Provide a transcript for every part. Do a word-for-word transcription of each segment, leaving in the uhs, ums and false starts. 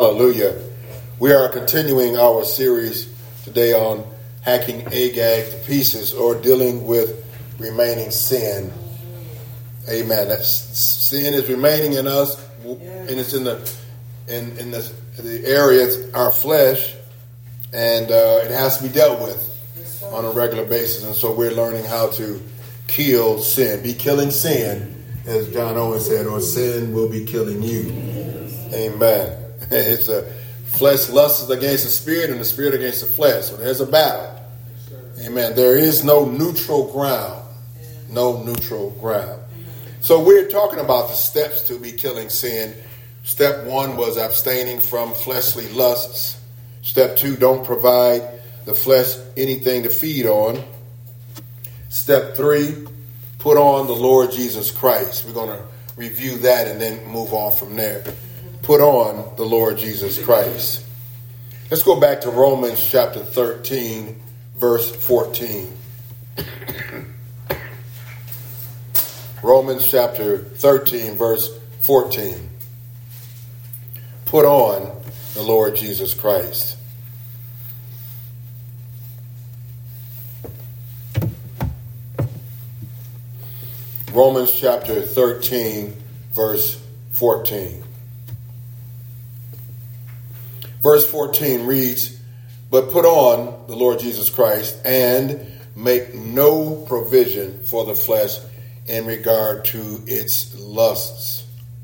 Hallelujah. We are continuing our series today on hacking Agag to pieces, or dealing with remaining sin. Amen. That's, sin is remaining in us, and it's in the in in the, the area, it's our flesh, and uh, it has to be dealt with on a regular basis. And so we're learning how to kill sin, be killing sin, as John Owen said, or sin will be killing you. Amen. It's a flesh lusts against the spirit, and the spirit against the flesh. So there's a battle. Amen. There is no neutral ground. No neutral ground. So we're talking about the steps to be killing sin. Step one was abstaining from fleshly lusts. Step two, don't provide the flesh anything to feed on. Step three, put on the Lord Jesus Christ. We're going to review that and then move on from there. Put on the Lord Jesus Christ. Let's go back to Romans chapter thirteen, verse fourteen. Romans chapter thirteen, verse fourteen. Put on the Lord Jesus Christ. Romans chapter thirteen, verse fourteen. Verse fourteen reads, "But put on the Lord Jesus Christ and make no provision for the flesh in regard to its lusts."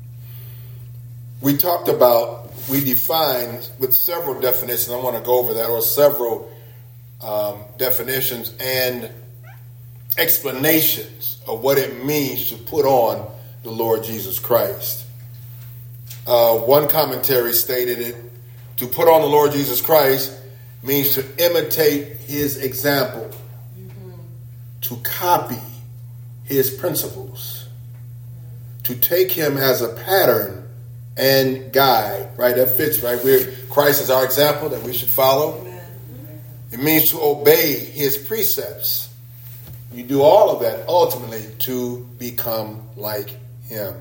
We talked about, we defined with several definitions. I want to go over that, or several um, definitions and explanations of what it means to put on the Lord Jesus Christ. Uh, one commentary stated it, to put on the Lord Jesus Christ means to imitate his example, mm-hmm. to copy his principles, to take him as a pattern and guide, right? That fits, right? We're, Christ is our example that we should follow. Amen. It means to obey his precepts. You do all of that ultimately to become like him.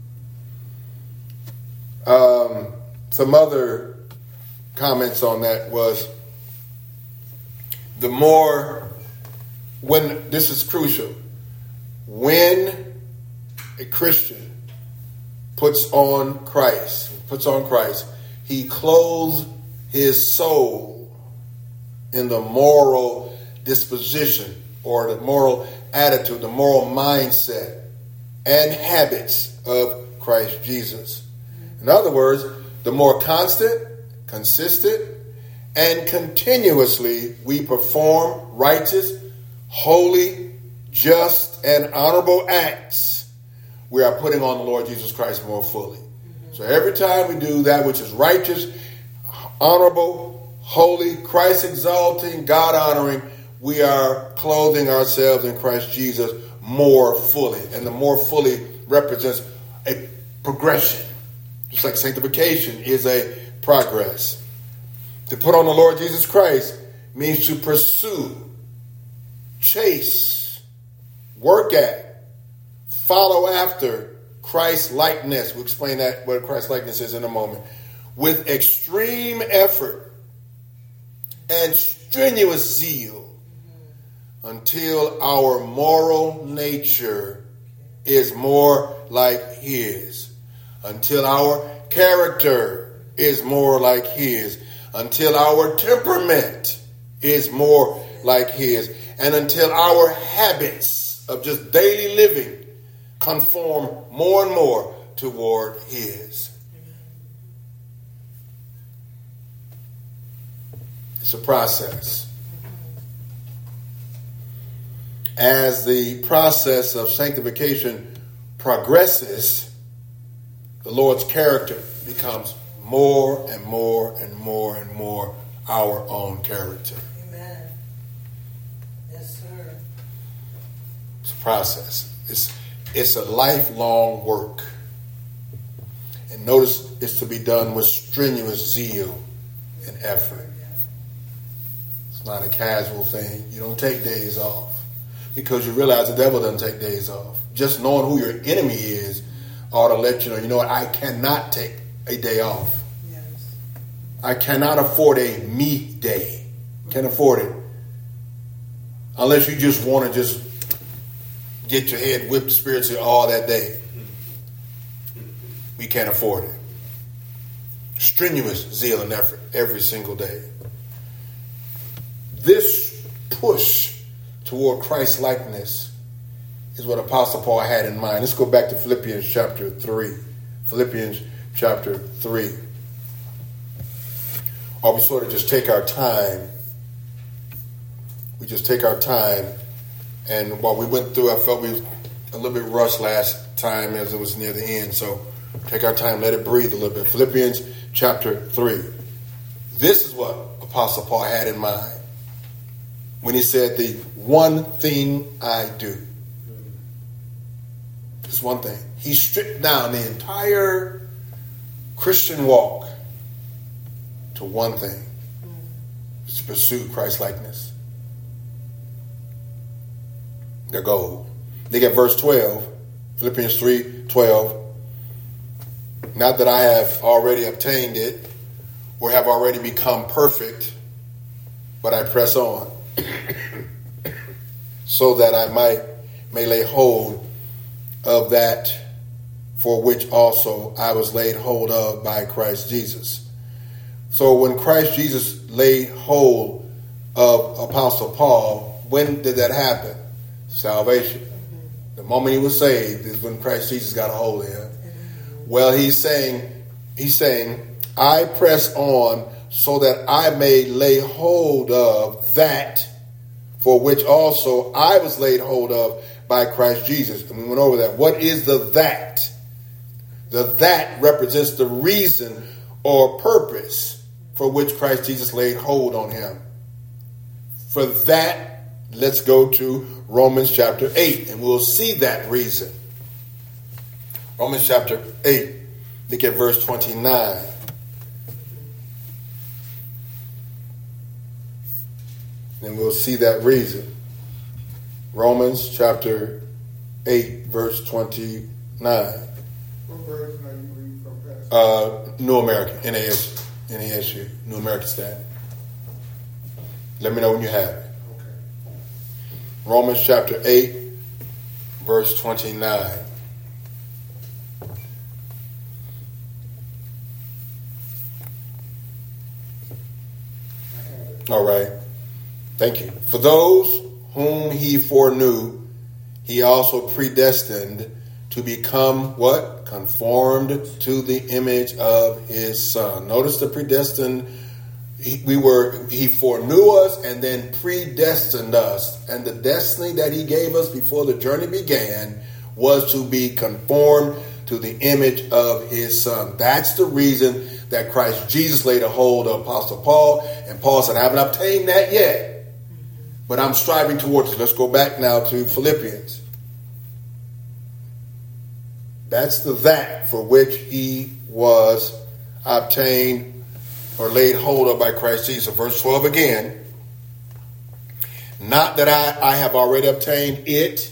Um, some other comments on that was, the more, when, this is crucial, when a Christian puts on Christ, puts on Christ, he clothes his soul in the moral disposition, or the moral attitude, the moral mindset and habits of Christ Jesus. In other words, the more constant, consistent, and continuously we perform righteous, holy, just, and honorable acts, we are putting on the Lord Jesus Christ more fully. Mm-hmm. So every time we do that which is righteous, honorable, holy, Christ exalting, God honoring, we are clothing ourselves in Christ Jesus more fully. And the more fully represents a progression. Just like sanctification is a progress. To put on the Lord Jesus Christ means to pursue, chase, work at, follow after Christ likeness. We'll explain that, what Christ likeness is, in a moment. With extreme effort and strenuous zeal, until our moral nature is more like his, until our character is more like his, until our temperament is more like his, and until our habits of just daily living conform more and more toward his. It's a process. As the process of sanctification progresses, the Lord's character becomes more and more and more and more our own character. Amen. Yes, sir. It's a process. It's, it's a lifelong work. And notice it's to be done with strenuous zeal and effort. It's not a casual thing. You don't take days off, because you realize the devil doesn't take days off. Just knowing who your enemy is ought to let you know, you know what, I cannot take a day off. Yes. I cannot afford a me day. Can't afford it. Unless you just want to just get your head whipped spiritually all that day. We can't afford it. Strenuous zeal and effort every single day. This push toward Christ likeness is what Apostle Paul had in mind. Let's go back to Philippians chapter three. Philippians chapter three. Or we sort of just take our time. We just take our time. And while we went through, I felt we was a little bit rushed last time as it was near the end. So take our time, let it breathe a little bit. Philippians chapter three. This is what Apostle Paul had in mind when he said, the one thing I do. Just one thing. He stripped down the entire Christian walk to one thing. To pursue Christ likeness. The goal. They get verse twelve. Philippians three twelve. Not that I have already obtained it or have already become perfect, but I press on so that I might may lay hold of that for which also I was laid hold of by Christ Jesus. So when Christ Jesus laid hold of Apostle Paul, when did that happen? Salvation. The moment he was saved is when Christ Jesus got a hold of him. Well, he's saying, he's saying, I press on so that I may lay hold of that for which also I was laid hold of by Christ Jesus. And we went over that. What is the that? The that represents the reason or purpose for which Christ Jesus laid hold on him. For that, let's go to Romans chapter eight, and we'll see that reason. Romans chapter eight, look at verse twenty-nine. And we'll see that reason. Romans chapter eight, verse twenty-nine. What version are you reading from, Pastor? Uh, New American, N A S U, N A S U, New American Standard. Let me know when you have it. Okay. Romans chapter eight, verse twenty-nine. All right. Thank you. For those whom he foreknew, he also predestined to become what? Conformed to the image of his son. Notice the predestined. He, we were, he foreknew us and then predestined us. And the destiny that he gave us before the journey began was to be conformed to the image of his son. That's the reason that Christ Jesus laid a hold of Apostle Paul. And Paul said, I haven't obtained that yet, but I'm striving towards it. Let's go back now to Philippians. That's the that for which he was obtained or laid hold of by Christ Jesus. Verse twelve again. Not that I, I have already obtained it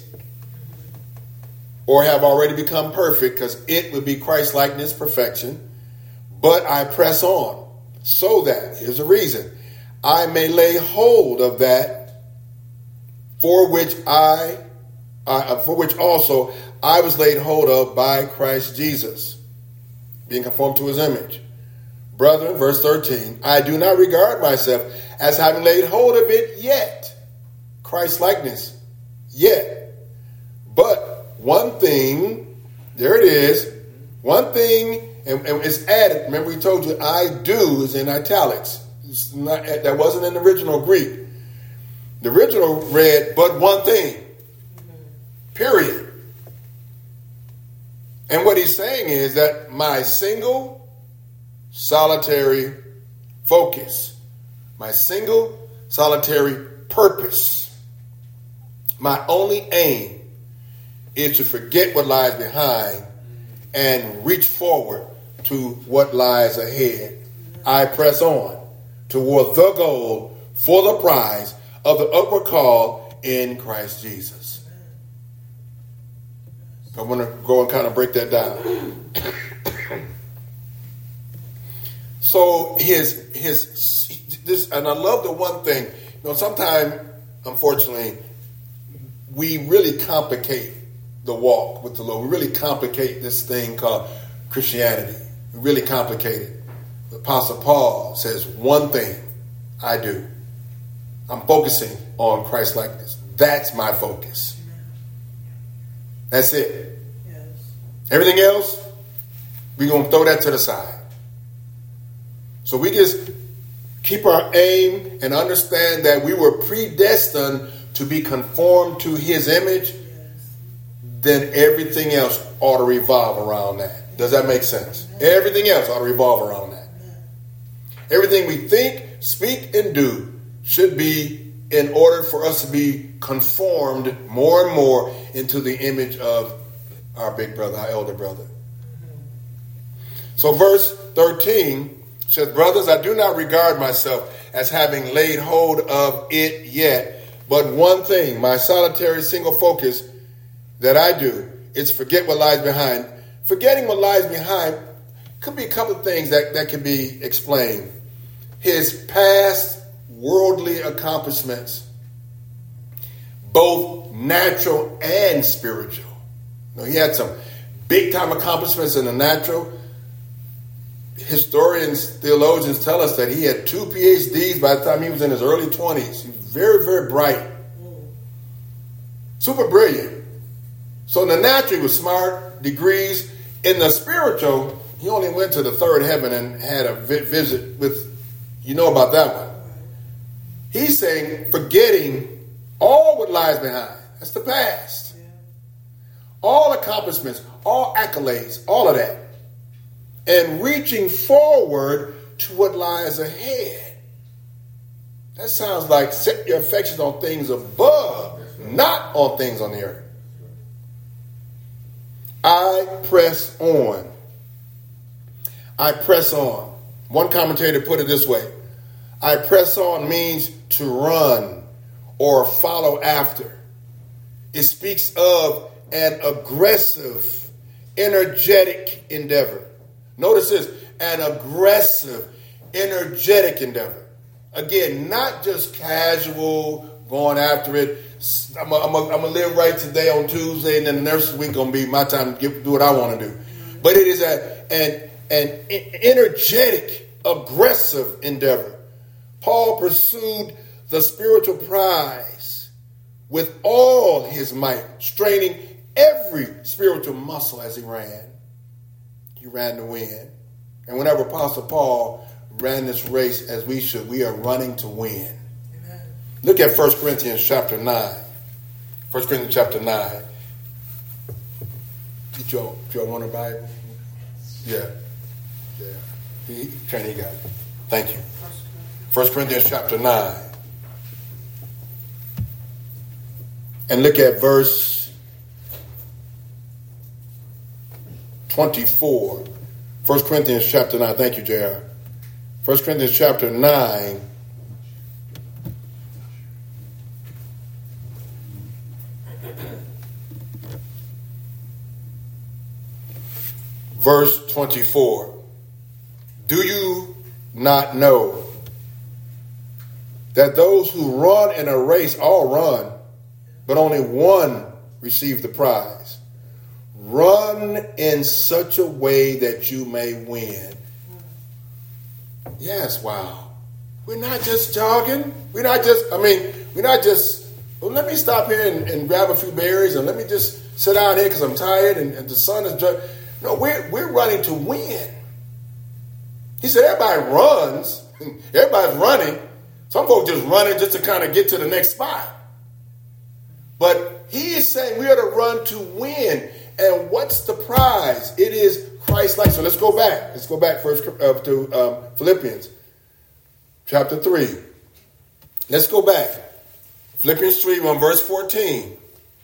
or have already become perfect, because it would be Christ likeness, perfection. But I press on so that, here's the reason, I may lay hold of that for which I, uh, for which also I was laid hold of by Christ Jesus, being conformed to his image. Brethren, verse thirteen, I do not regard myself as having laid hold of it yet, Christ likeness, yet. But one thing, there it is, one thing. And, and it's added. Remember, we told you I do is in italics. It's not, that wasn't in the original Greek. The original read, but one thing. Period. And what he's saying is that my single, solitary focus, my single, solitary purpose, my only aim is to forget what lies behind and reach forward to what lies ahead. I press on toward the goal for the prize of the upward call in Christ Jesus. I want to go and kind of break that down. So his his this, and I love the one thing. You know, sometimes, unfortunately, we really complicate the walk with the Lord. We really complicate this thing called Christianity. We really complicate it. The Apostle Paul says, one thing I do. I'm focusing on Christ likeness. That's my focus. That's it. Yes. Everything else, we're going to throw that to the side. So we just keep our aim and understand that we were predestined to be conformed to his image. Yes. Then everything else ought to revolve around that. Does that make sense? Everything else ought to revolve around that. Everything we think, speak, and do should be in order for us to be conformed more and more into the image of our big brother, our elder brother. So verse thirteen says, brothers, I do not regard myself as having laid hold of it yet, but one thing, my solitary single focus that I do is forget what lies behind. Forgetting what lies behind could be a couple of things that, that can be explained. His past worldly accomplishments, both natural and spiritual. You know, he had some big time accomplishments in the natural. Historians, theologians tell us that he had two P H Ds by the time he was in his early twenties. He was very, very bright. Super brilliant. So in the natural, he was smart, degrees. In the spiritual, he only went to the third heaven and had a vi- visit with, you know about that one. He's saying, forgetting all what lies behind. That's the past. Yeah. All accomplishments, all accolades, all of that. And reaching forward to what lies ahead. That sounds like set your affections on things above, not on things on the earth. I press on. I press on. One commentator put it this way. I press on means to run or follow after. It speaks of an aggressive, energetic endeavor. Notice this, an aggressive, energetic endeavor. Again, not just casual, going after it. I'm going to live right today on Tuesday, and then the next week going to be my time to get, do what I want to do. But it is a, an, an energetic, aggressive endeavor. Paul pursued the spiritual prize with all his might, straining every spiritual muscle as he ran. He ran to win. And whenever Apostle Paul ran this race as we should, we are running to win. Amen. Look at First Corinthians chapter nine. First Corinthians chapter nine. Did y'all, did y'all want a Bible? Yeah. Yeah. He, Trent, he got it. Thank you. First Corinthians chapter nine. And look at verse twenty-four. First Corinthians chapter nine. Thank you, J R. First Corinthians chapter nine. Verse twenty-four. Do you not know that those who run in a race all run, but only one receives the prize? Run in such a way that you may win. Yes, wow. We're not just jogging. We're not just, I mean, we're not just, well, let me stop here and, and grab a few berries and let me just sit down here because I'm tired and, and the sun is dry. No, we're, we're running to win. He said everybody runs. Everybody's running. Some folks just running just to kind of get to the next spot. But he is saying we are to run to win. And what's the prize? It is Christ-like. So let's go back. Let's go back first uh, to um, Philippians chapter three. Let's go back. Philippians three, on verse fourteen.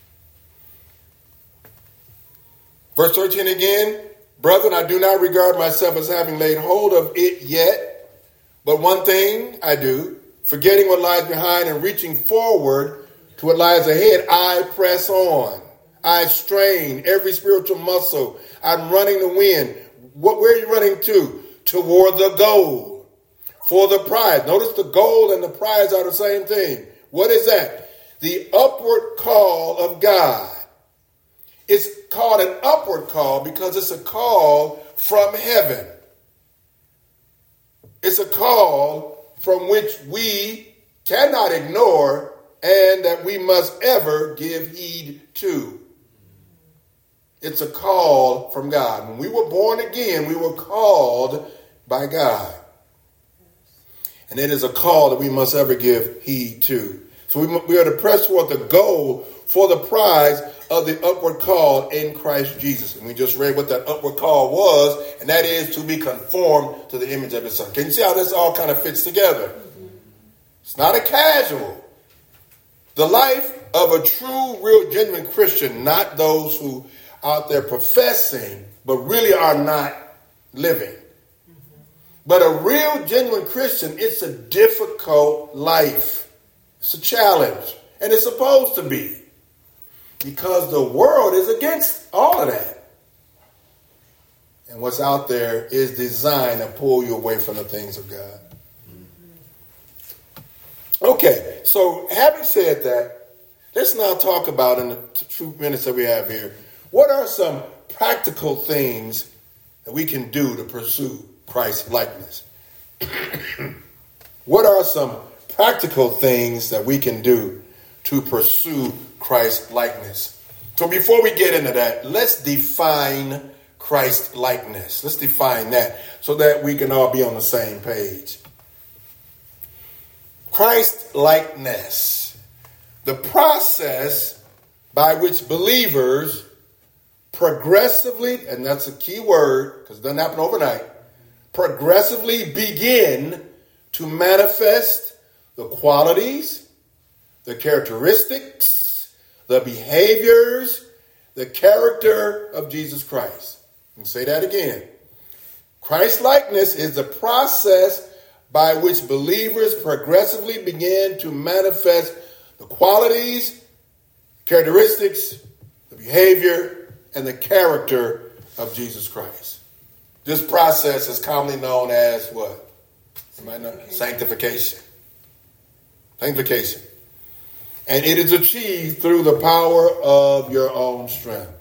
Verse thirteen again. Brethren, I do not regard myself as having laid hold of it yet, but one thing I do, forgetting what lies behind and reaching forward to what lies ahead, I press on. I strain every spiritual muscle. I'm running to win. What, where are you running to? toward the goal for the prize. Notice the goal and the prize are the same thing. What is that? The upward call of God. It's called an upward call because it's a call from heaven. It's a call from which we cannot ignore and that we must ever give heed to. It's a call from God. When we were born again, we were called by God. And it is a call that we must ever give heed to. So we, we are to press toward the goal for the prize of the upward call in Christ Jesus. And we just read what that upward call was, and that is to be conformed to the image of his son. Can you see how this all kind of fits together? It's not a casual. The life of a true, real, genuine Christian, not those who out there professing, but really are not living. But a real, genuine Christian, it's a difficult life. It's a challenge. And it's supposed to be. Because the world is against all of that. And what's out there is designed to pull you away from the things of God. Okay, so having said that, let's now talk about, in the two minutes that we have here, what are some practical things that we can do to pursue Christ's likeness? What are some practical things that we can do to pursue Christ's likeness? So before we get into that, let's define Christ likeness. Let's define that so that we can all be on the same page. Christ likeness, the process by which believers progressively, and that's a key word because it doesn't happen overnight, progressively begin to manifest the qualities, the characteristics, the behaviors, the character of Jesus Christ. And say that again. Christ likeness is the process by which believers progressively begin to manifest the qualities, characteristics, the behavior, and the character of Jesus Christ. This process is commonly known as what? You might know? Sanctification. Sanctification. And it is achieved through the power of your own strength.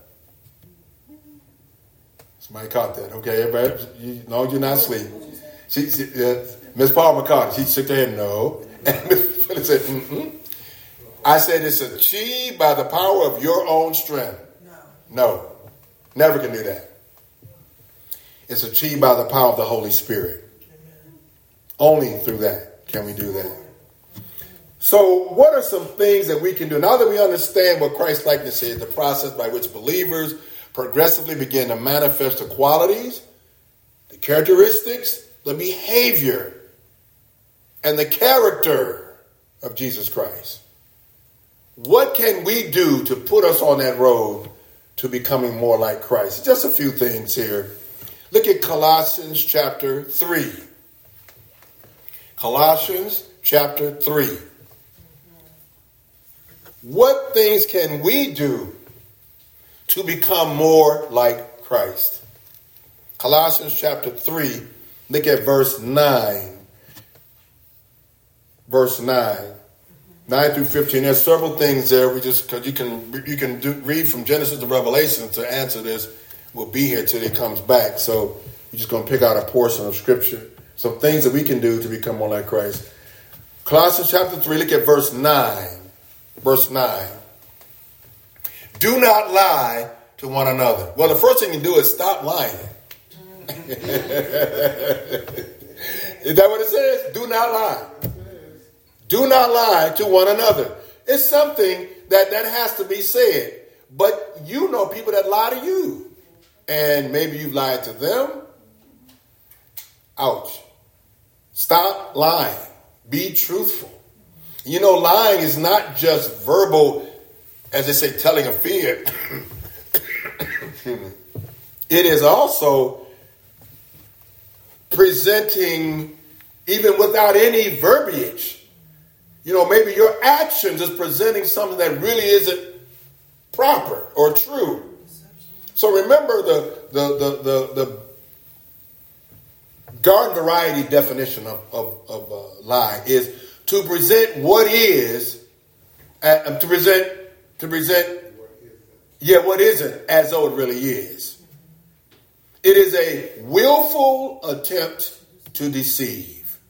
Somebody caught that. Okay, everybody, you know you're not asleep. She, she, uh, Miss Paul McCartney, she shook her head, no. And Miss Phillips said, mm-mm. I said it's achieved by the power of your own strength. No. No. Never can do that. It's achieved by the power of the Holy Spirit. Amen. Only through that can we do that. So what are some things that we can do? Now that we understand what Christ likeness is, the process by which believers progressively begin to manifest the qualities, the characteristics, the behavior, and the character of Jesus Christ. What can we do to put us on that road to becoming more like Christ? Just a few things here. Look at Colossians chapter three. Colossians chapter three. What things can we do to become more like Christ? Colossians chapter three, look at verse nine. Verse nine. nine through fifteen. There's several things there. We just, because you can you can do, read from Genesis to Revelation to answer this. We'll be here till he comes back. So we're just going to pick out a portion of Scripture. Some things that we can do to become more like Christ. Colossians chapter three, look at verse nine. Verse nine. Do not lie to one another. Well, the first thing you do is stop lying. Is that what it says? Do not lie. Do not lie to one another. It's something that, that has to be said. But you know people that lie to you. And maybe you lied to them. Ouch. Stop lying. Be truthful. You know, lying is not just verbal, as they say, telling a fib. It is also presenting, even without any verbiage. You know, maybe your actions is presenting something that really isn't proper or true. So remember the the the the the, garden variety definition of, of, of uh, lie is to present what is, uh, to present, to present, yeah, what isn't as though it really is. It is a willful attempt to deceive.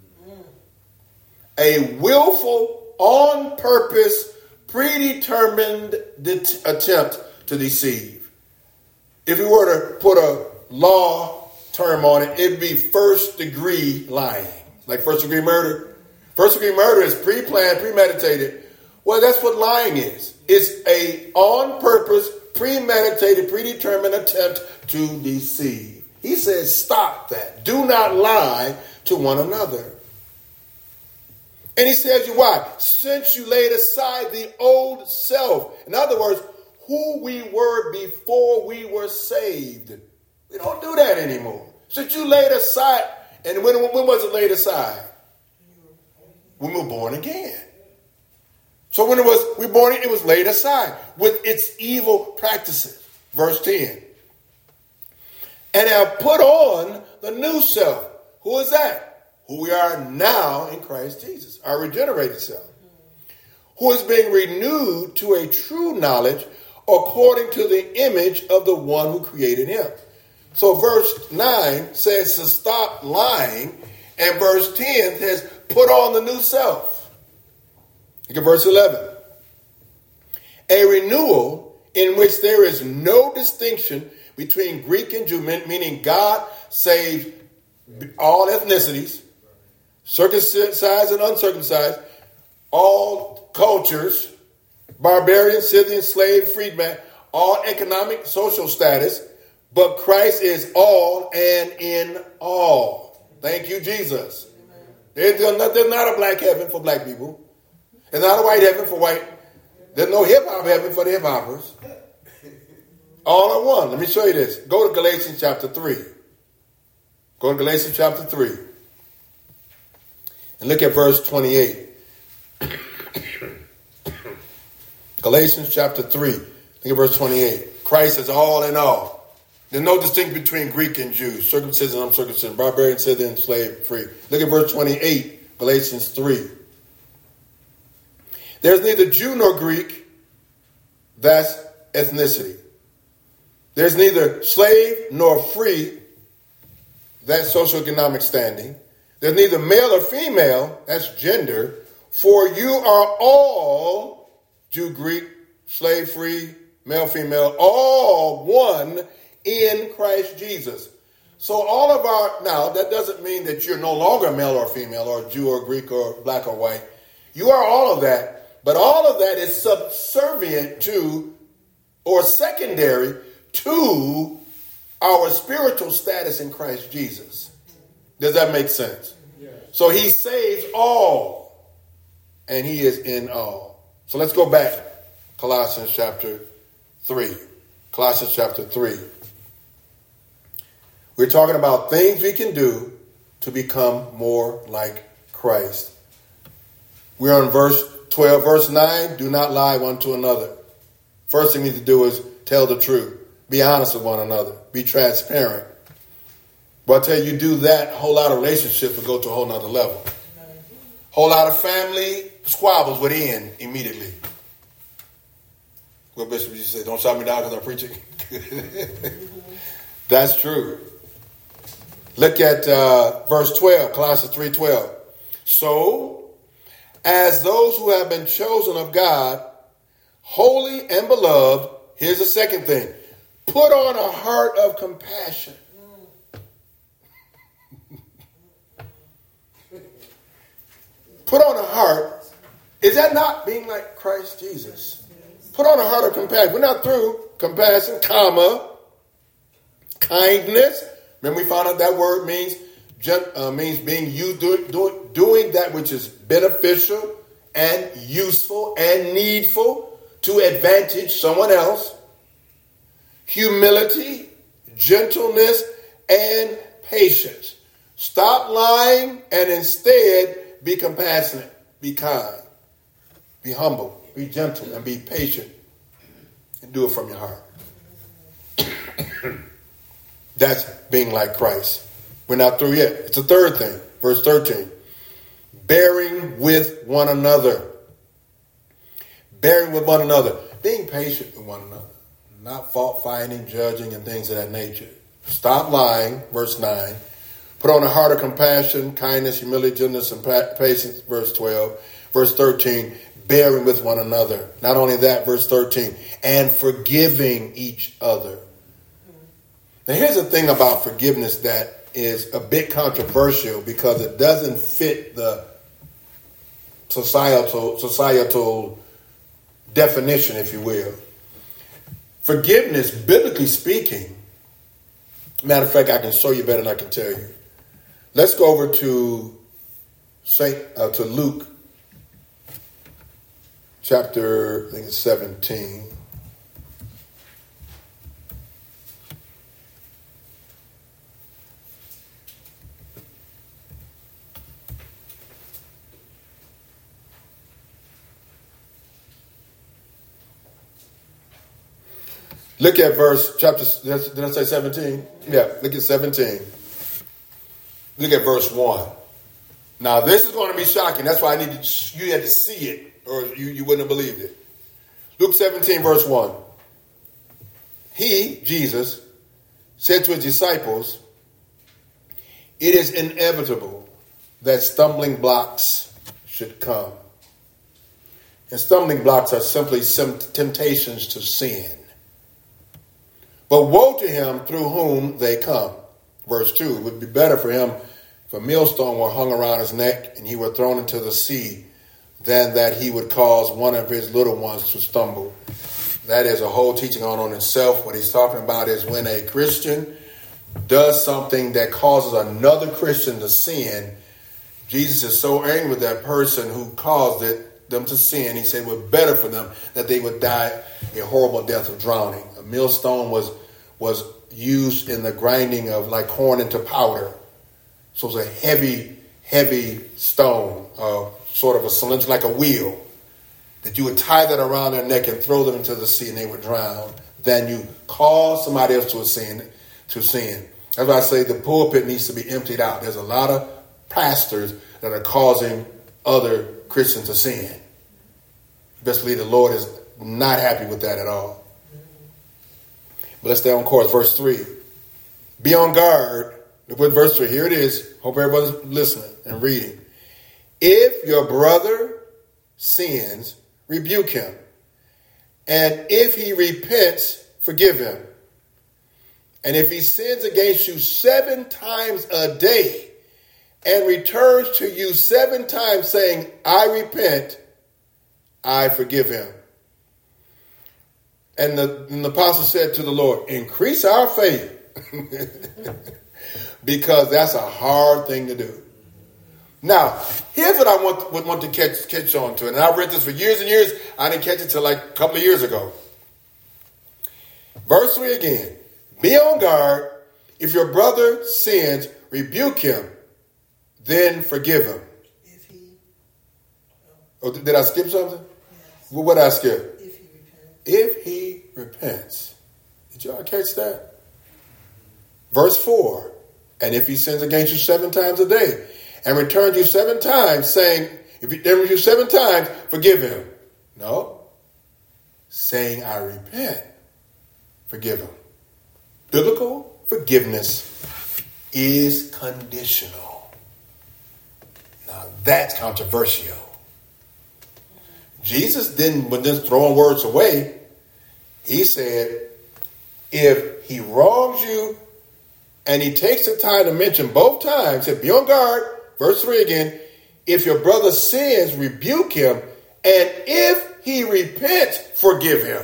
A willful, on purpose, predetermined det- attempt to deceive. If we were to put a law term on it, it'd be first degree lying. Like first degree murder. First degree murder is pre-planned, premeditated. Well, that's what lying is. It's a on purpose, premeditated, predetermined attempt to deceive. He says, stop that. Do not lie to one another. And he tells you why. Since you laid aside the old self. In other words, who we were before we were saved. We don't do that anymore. Since you laid aside, and when, when was it laid aside? When we were born again. So when it was we were born, it was laid aside with its evil practices. Verse ten. And have put on the new self. Who is that? Who we are now in Christ Jesus, our regenerated self. Who is being renewed to a true knowledge according to the image of the one who created him. So verse nine says to stop lying, and verse ten says put on the new self. Look at verse eleven. A renewal in which there is no distinction between Greek and Jew, meaning God saved all ethnicities, circumcised and uncircumcised, all cultures, barbarian, Scythian, slave, freedman, all economic, social status, but Christ is all and in all. Thank you, Jesus. There's not, there's not a black heaven for black people. There's not a white heaven for white. There's no hip-hop heaven for the hip-hoppers. All in one. Let me show you this. Go to Galatians chapter three. Go to Galatians chapter three. And look at verse twenty-eight. Galatians chapter three. Look at verse twenty-eight. Christ is all in all. There's no distinction between Greek and Jew, circumcision and uncircumcision, barbarian, Scythian, slave, free. Look at verse twenty-eight, Galatians three. There's neither Jew nor Greek. That's ethnicity. There's neither slave nor free. That's socioeconomic standing. There's neither male or female. That's gender. For you are all, Jew, Greek, slave, free, male, female, all one in Christ Jesus. So all of our, now that doesn't mean that you're no longer male or female or Jew or Greek or black or white. You are all of that. But all of that is subservient to or secondary to our spiritual status in Christ Jesus. Does that make sense? Yeah. So he saves all, and he is in all. So let's go back. Colossians chapter three. Colossians chapter three. We're talking about things we can do to become more like Christ. We're on verse twelve, verse nine. Do not lie one to another. First thing we need to do is tell the truth. Be honest with one another. Be transparent. But I tell you, you do that, a whole lot of relationships will go to a whole nother level. Whole lot of family squabbles would end immediately. Well, Bishop, you say, don't shout me down because I'm preaching. That's true. Look at uh, verse twelve, Colossians three twelve. So, as those who have been chosen of God, holy and beloved, here's the second thing. Put on a heart of compassion. Put on a heart. Is that not being like Christ Jesus? Put on a heart of compassion. We're not through. Compassion, comma, kindness. Remember, we found out that word means uh, means being you do, do, doing that which is beneficial and useful and needful to advantage someone else. Humility, gentleness, and patience. Stop lying and instead be compassionate, be kind, be humble, be gentle, and be patient. And do it from your heart. That's being like Christ. We're not through yet. It's a third thing. Verse thirteen. Bearing with one another. Bearing with one another. Being patient with one another. Not fault finding, judging, and things of that nature. Stop lying. Verse nine. Put on a heart of compassion, kindness, humility, gentleness, and patience. Verse twelve. Verse thirteen. Bearing with one another. Not only that, verse thirteen. And forgiving each other. Now here's the thing about forgiveness that is a bit controversial because it doesn't fit the societal societal definition, if you will. Forgiveness, biblically speaking, matter of fact, I can show you better than I can tell you. Let's go over to Saint uh, to Luke, chapter I think it's seventeen. Look at verse, chapter, did I say seventeen? Yeah, look at seventeen. Look at verse one. Now, this is going to be shocking. That's why I need to, you had to see it, or you, you wouldn't have believed it. Luke seventeen, verse one. He, Jesus, said to his disciples, it is inevitable that stumbling blocks should come. And stumbling blocks are simply some temptations to sin. But woe to him through whom they come. Verse two, it would be better for him if a millstone were hung around his neck and he were thrown into the sea than that he would cause one of his little ones to stumble. That is a whole teaching on on itself. What he's talking about is when a Christian does something that causes another Christian to sin, Jesus is so angry with that person who caused it, them to sin. He said it would be better for them that they would die a horrible death of drowning. A millstone was was used in the grinding of like corn into powder. So it was a heavy, heavy stone, uh, sort of a cylinder, like a wheel, that you would tie that around their neck and throw them into the sea and they would drown. Then you cause somebody else to sin. To sin. That's why I say the pulpit needs to be emptied out. There's a lot of pastors that are causing other Christians to sin. Best believe the Lord is not happy with that at all. But let's stay on course. Verse three. Be on guard. Look what verse three. Here it is. Hope everybody's listening and reading. If your brother sins, rebuke him. And if he repents, forgive him. And if he sins against you seven times a day and returns to you seven times saying, I repent, I forgive him. And the, and the apostle said to the Lord, increase our faith. Because that's a hard thing to do. Now, here's what I want, would want to catch, catch on to. And I've read this for years and years. I didn't catch it till like a couple of years ago. Verse three again. Be on guard. If your brother sins, rebuke him. Then forgive him. If he... Oh, did I skip something? Yes. Well, what did I skip? If he repents. If he repents. Did y'all catch that? Verse four. And if he sins against you seven times a day and returns you seven times saying, if he returns you seven times, forgive him. No. Saying, I repent. Forgive him. Biblical forgiveness is conditional. Now that's controversial. Jesus didn't, but just throwing words away. He said, if he wrongs you and he takes the time to mention both times, said, be on guard, verse three again, if your brother sins, rebuke him, and if he repents, forgive him.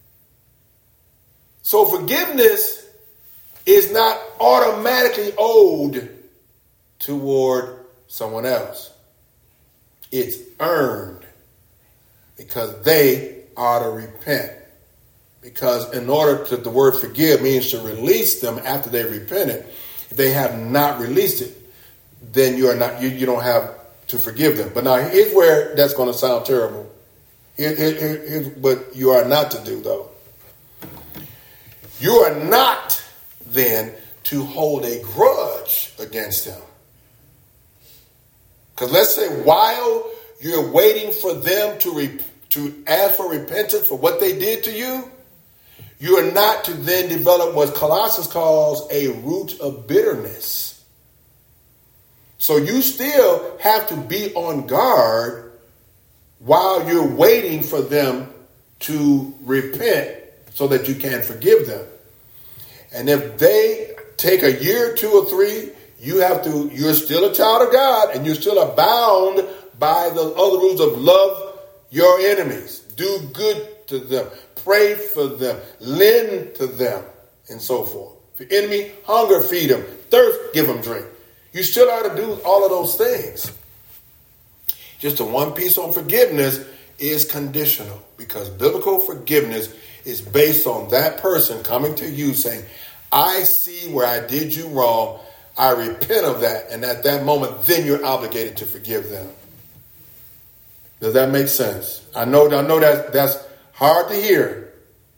So forgiveness is not automatically owed toward someone else. It's earned because they are to repent. Because in order to, the word forgive means to release them after they repented. If they have not released it, then you are not, you, you don't have to forgive them. But now here's where that's going to sound terrible. Here, here, here's what you are not to do though. You are not then to hold a grudge against them. Because let's say while you're waiting for them to re- to ask for repentance for what they did to you, you are not to then develop what Colossians calls a root of bitterness. So you still have to be on guard while you're waiting for them to repent so that you can forgive them. And if they take a year, two or three, you have to, you're still a child of God and you're still bound by the other rules of love your enemies, do good to them, pray for them, lend to them, and so forth. If your enemy hunger, feed them, thirst, give them drink. You still ought to do all of those things. Just the one piece on forgiveness is conditional, because biblical forgiveness is based on that person coming to you saying, I see where I did you wrong. I repent of that. And at that moment, then you're obligated to forgive them. Does that make sense? I know, I know that that's hard to hear,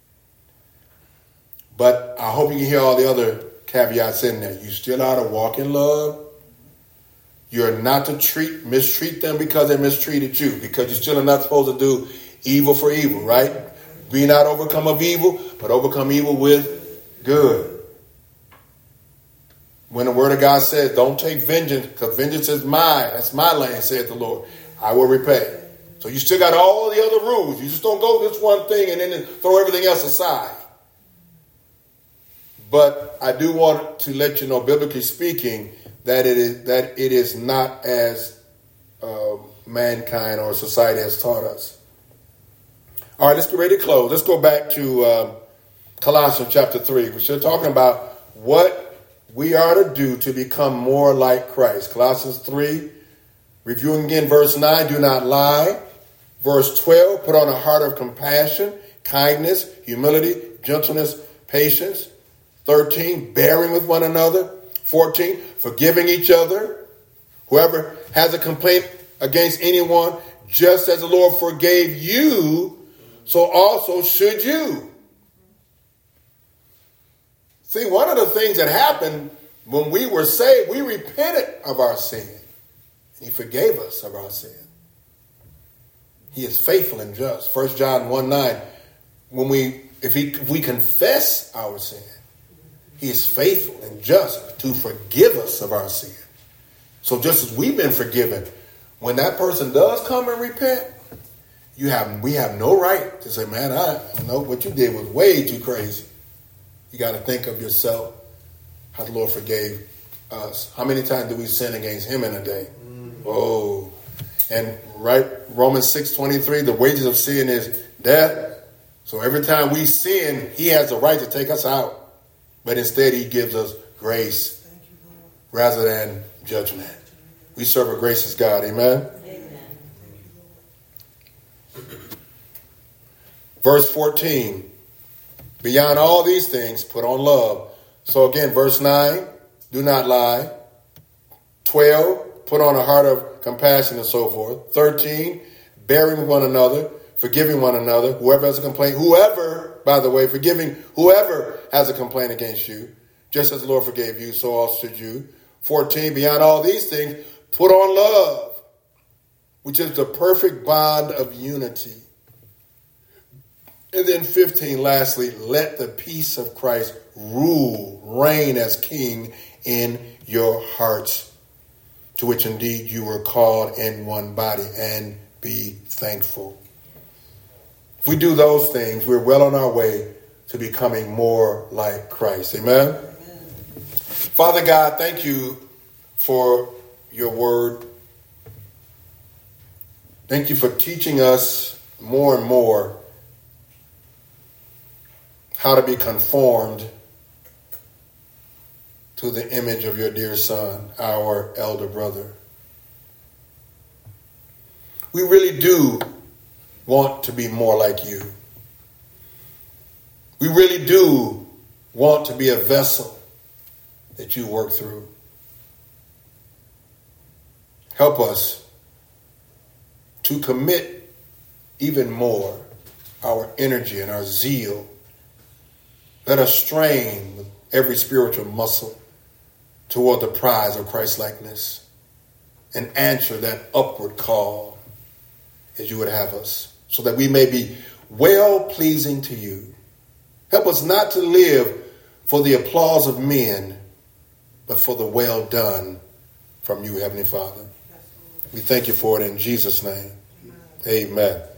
but I hope you can hear all the other caveats in there. You still ought to walk in love. You're not to treat, mistreat them because they mistreated you, because you're still not supposed to do evil for evil, right? Be not overcome of evil, but overcome evil with good. When the word of God says, don't take vengeance, because vengeance is mine. That's my land, saith the Lord. I will repay. So you still got all the other rules. You just don't go this one thing and then throw everything else aside. But I do want to let you know, biblically speaking, that it is that it is not as uh, mankind or society has taught us. All right, let's get ready to close. Let's go back to uh, Colossians chapter three. We're still talking about what we are to do to become more like Christ. Colossians three, reviewing again verse nine, do not lie. Verse twelve, put on a heart of compassion, kindness, humility, gentleness, patience. thirteen, bearing with one another. fourteen, forgiving each other. Whoever has a complaint against anyone, just as the Lord forgave you, so also should you. See, one of the things that happened when we were saved, we repented of our sin. And he forgave us of our sin. He is faithful and just. First John one nine, when we, if, he, if we confess our sin, he is faithful and just to forgive us of our sin. So just as we've been forgiven, when that person does come and repent, you have we have no right to say, man, I know what you did was way too crazy. You got to think of yourself, how the Lord forgave us. How many times do we sin against him in a day? Mm. Oh, and right, Romans six twenty-three, the wages of sin is death. So every time we sin, he has the right to take us out. But instead, he gives us grace rather than judgment. We serve a gracious God. Amen? Amen. Verse fourteen. Beyond all these things, put on love. So again, verse nine, do not lie. twelve, put on a heart of compassion and so forth. thirteen, bearing with one another, forgiving one another. Whoever has a complaint, whoever, by the way, forgiving whoever has a complaint against you, just as the Lord forgave you, so also should you. fourteen, beyond all these things, put on love, which is the perfect bond of unity. And then fifteen, lastly, let the peace of Christ rule, reign as king in your hearts, to which indeed you were called in one body, and be thankful. If we do those things, we're well on our way to becoming more like Christ. Amen? Amen. Father God, thank you for your word. Thank you for teaching us more and more how to be conformed to the image of your dear Son, our elder brother. We really do want to be more like you. We really do want to be a vessel that you work through. Help us to commit even more our energy and our zeal. Let us strain with every spiritual muscle toward the prize of Christ-likeness and answer that upward call as you would have us, so that we may be well-pleasing to you. Help us not to live for the applause of men, but for the well done from you, Heavenly Father. We thank you for it in Jesus' name. Amen.